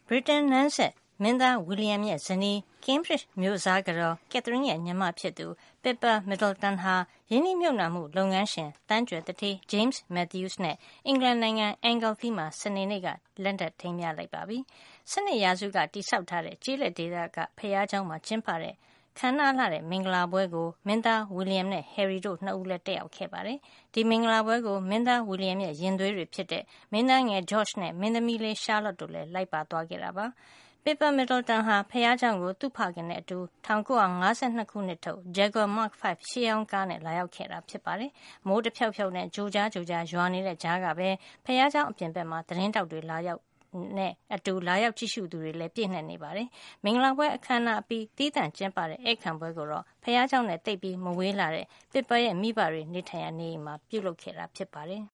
ဗြိတိန်နန်းဆက်မင်းသားဝီလျံရဲ့ဇနီး Cambridge မြို့စားကတော် Catherine ရဲ့ညီမဖြစ်သူ Pippa Middleton ဟာရင်းနှီးမြှုပ်နှံမှုလုပ်ငန်းရှင်သန်းကြွယ်သူဌေး James Matthews နဲ့အင်္ဂလန်နိုင်ငံ Anglesey မှာစနေနေ့ကလက်ထပ်ထိမ်းမြားလိုက်ပါပြီ။ 17 ရာစုကတည်ဆောက်ထားတဲ့ကျေးလက်ဒေသကဘုရားကျောင်းမှာကျင်းပတဲ့ခမ်းနားလှတဲ့မင်္ဂလာပွဲကိုမင်းသား William နဲ့ Harry တို့2ဦးလည်းတက်ရောက်ခဲ့ပါတယ်။ ဒီမင်္ဂလာပွဲကိုမင်းသား William ရဲ့ရင်သွေးတွေဖြစ်တဲ့မင်းသားငယ် George နဲ့မင်းသမီးလေး Charlotte တို့လည်းလိုက်ပါသွားခဲ့တာပါ။ Pippa Middleton ဟာဘုရားကျောင်းကိုသူ့ဖခင်နဲ့အတူ1952 ခုနှစ်ထုတ် Jaguar Mark V ရှေးဟောင်းကားနဲ့လာရောက်ခဲ့တာဖြစ်ပါတယ်။ မိုးတဖြောက်ဖြောက်နဲ့ကြိုကြားရွာနေတဲ့ကြားကပဲဘုရားကျောင်းအပြင်ဘက်မှာသတင်းထောက်တွေလာရောက်ကြည့်ရှုသူတွေလည်းပြည့်နှက်နေပါတယ်။ မင်္ဂလာပွဲအခမ်းအနားအပြီးသီးသန့်ကျင်းပတဲ့ဧည့်ခံပွဲကိုတော့ဘုရားကျောင်းနဲ့သိပ်မဝေးလှတဲ့ Pippa ရဲ့မိဘတွေနေထိုင်ရာနေအိမ်မှာပြုလုပ်ခဲ့တာဖြစ်ပါတယ်